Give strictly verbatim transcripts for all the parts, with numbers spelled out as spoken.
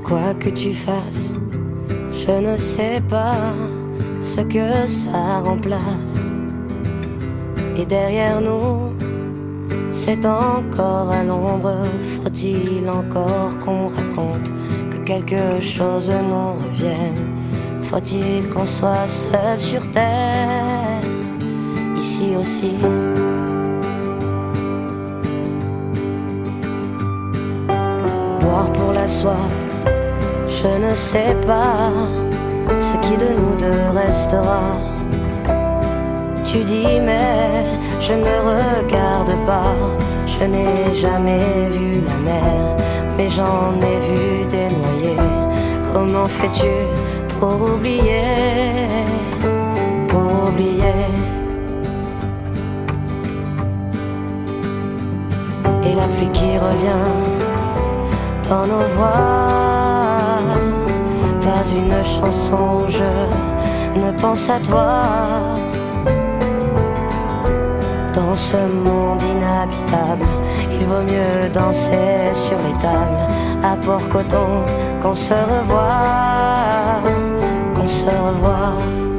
Quoi que tu fasses, je ne sais pas ce que ça remplace. Et derrière nous, c'est encore à l'ombre. Faut-il encore qu'on raconte que quelque chose nous revienne? Faut-il qu'on soit seul sur terre, ici aussi? Boire pour la soif, je ne sais pas ce qui de nous deux restera. Tu dis mais je ne regarde pas. Je n'ai jamais vu la mer, mais j'en ai vu des noyés. Comment fais-tu pour oublier, pour oublier? Et la pluie qui revient dans nos voix, pas une chanson, je ne pense à toi. Dans ce monde inhabitable, il vaut mieux danser sur les tables à Port-Coton qu'on se revoit, qu'on se revoit.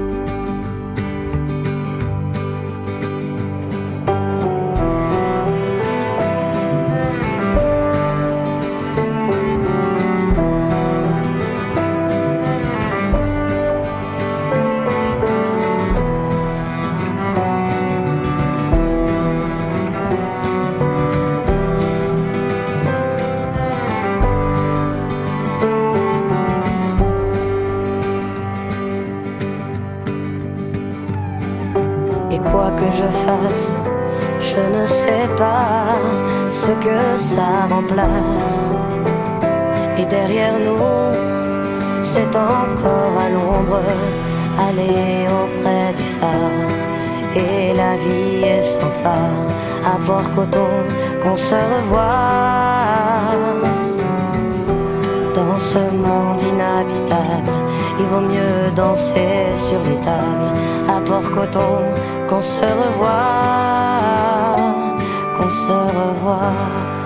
Et quoi que je fasse, je ne sais pas ce que ça remplace. Et derrière nous, c'est encore à l'ombre, aller auprès du phare. Et la vie est sans phare, à Port-Coton qu'on se revoit. Dans ce monde inhabitable, il vaut mieux danser sur les tables à Port-Coton qu'on se revoit, qu'on se revoit.